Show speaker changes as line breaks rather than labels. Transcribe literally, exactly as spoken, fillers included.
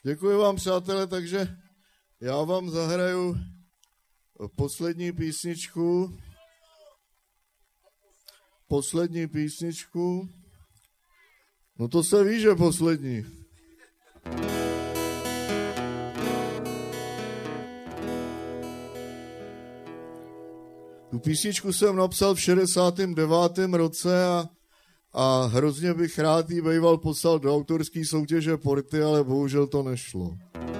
Děkuji vám, přátelé, takže já vám zahraju poslední písničku. Poslední písničku. No to se ví, že poslední. Tu písničku jsem napsal v šedesátém devátém roce a, a hrozně bych rád jí býval poslal do autorské soutěže Porty, ale bohužel to nešlo.